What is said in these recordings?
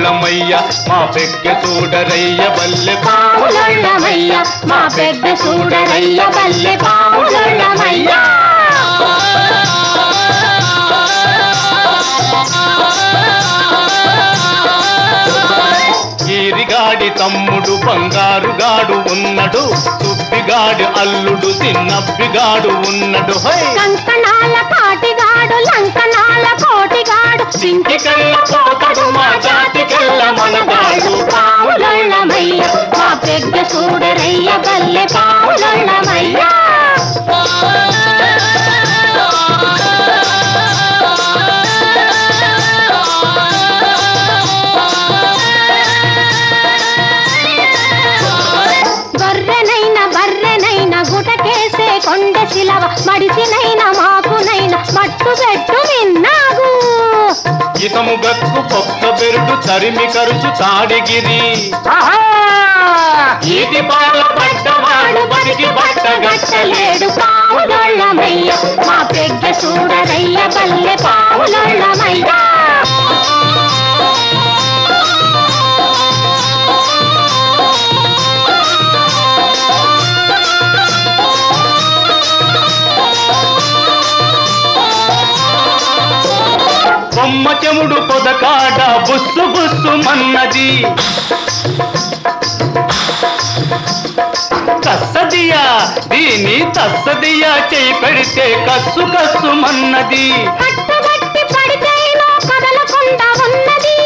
పావులొళ్ళమయ్య మా పెగ్గ చూడరయ్య బల్లె పావులొళ్ళమయ్య మా పెగ్గ చూడరయ్య బల్లె పావులొళ్ళమయ్య ఈరిగాడి తమ్ముడు బంగారుగాడు ఉన్నడు సుబ్బిగాడి అల్లుడు చిన్నబ్బిగాడు ఉన్నడు కంకణాల కాటిగాడు లంకనాల కోటిగాడు సింటికెళ్ళ పోతడు మా జాతికెళ్ళ మనగాడు పావులొళ్ళమయ్య మా పెగ్గ చూడరయ్య బల్లె పావులొళ్ళమయ్య గుటకేసే కొండ శిలవ మడిసినైనా మాకునైనా మట్టు పెట్టు విన్నాగు ఇతము గక్కు పొక్క బెరుడు తరిమి కరుచు తాడిగిరి ఈటి పాల పడ్డవాడు బతికి బట్టగట్టలేడు పావులొళ్ళమయ్య మా పెగ్గ చూడరయ్య బల్లె పావులొళ్ళమయ్య బొమ్మ చెముడు పొదకాడ బుస్సు బుస్సు మన్నది కస్సదియా దీని తస్సదియా చేయి పెడితే కస్సు కస్సు మన్నది కట్టుబట్టి పడితేనో కదలకుండా ఉన్నది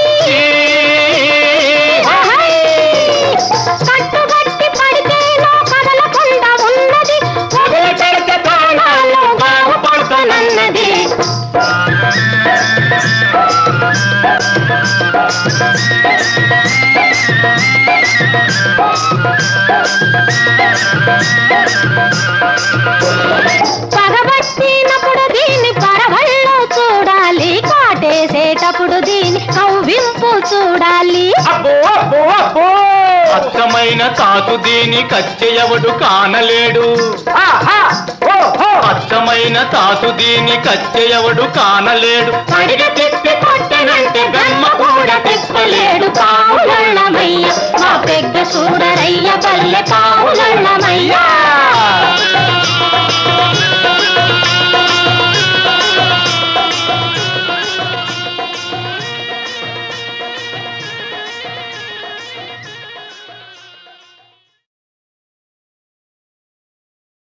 కట్టుబట్టి పడితేనో కదలకుండా ఉన్నది వదిలి పెడితే తాళాలు బాగుపడుతున్నది పగబట్టినప్పుడు దీన్ని పరవళ్ళు చూడాలి కాటేసేటప్పుడు దీన్ని కవ్వింపు చూడాలి అబ్బో అబ్బో అబ్బో అచ్చమైన తాతు దీని కచ్చెయవడు కానలేడు అచ్చమైన తాతు దీని కచ్చెయవడు కానలేడు పడిగ తిప్పి కొట్టనంటే గమ్మ కూడా తిప్పలేడు పావులొళ్ళమయ్య మా పెగ్గ చూడరయ్య బల్లె పావులొళ్ళమయ్య